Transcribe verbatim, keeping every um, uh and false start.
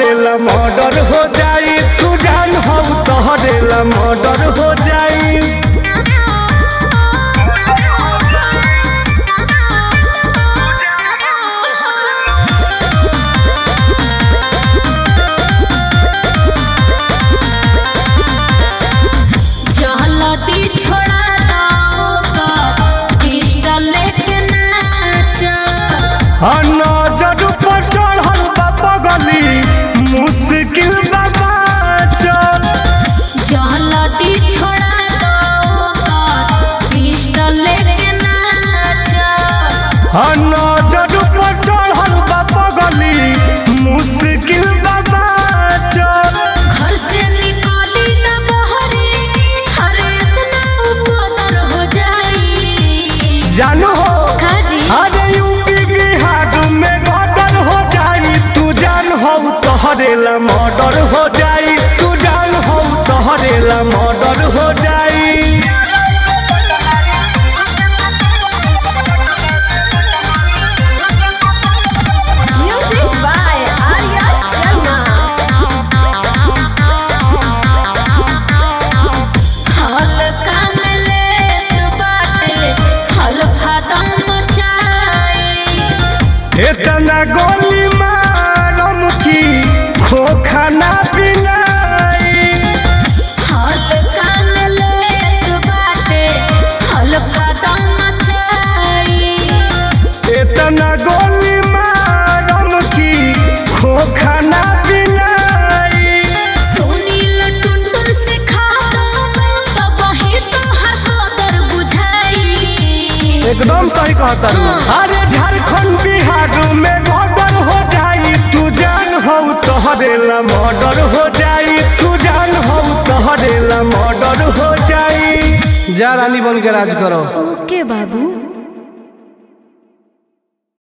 तोहरेला murder हो जाई, तू जान हो तोहरेला मर्डर हो जाई। नजर पर चढ़ल बा पगली मुश्किल बाबा चल जहलती छोड़ा दो पिस्टल लेके नाच। नजर पर चढ़ल बा पगली मुश्किल बाबा चल घर से निकाली न बहरे हर इतना उपदर हो जाई। जानू हो काजी अरे यूपी बिहार में गदर हो जाई, तू जान हो तोहरेला मर्डर हो जाई, तू जान हो तोहरेला मर्डर हो जाई। Music by Arya Sharma. हल्का में लेत बाटे हल्फा दम मचाई। इतना गोली मारम की खोखा ना पिनाई। हल्का में लेत बाटे हल्फा दम मचाई। इतना गोली मारम की खोखा ना पिनाई। सुनील टुनटुन से खाता तब ही तो हर कदर बुझाई। एकदम सही कहता हूँ। अरे झारखंड बिहार में गदर हो जाई, तू जान हो तोहरेला मर्डर हो जाई, तू जान हो तोहरेला मर्डर हो जाई। जा रानी बन के राज करो। ओके बाबू।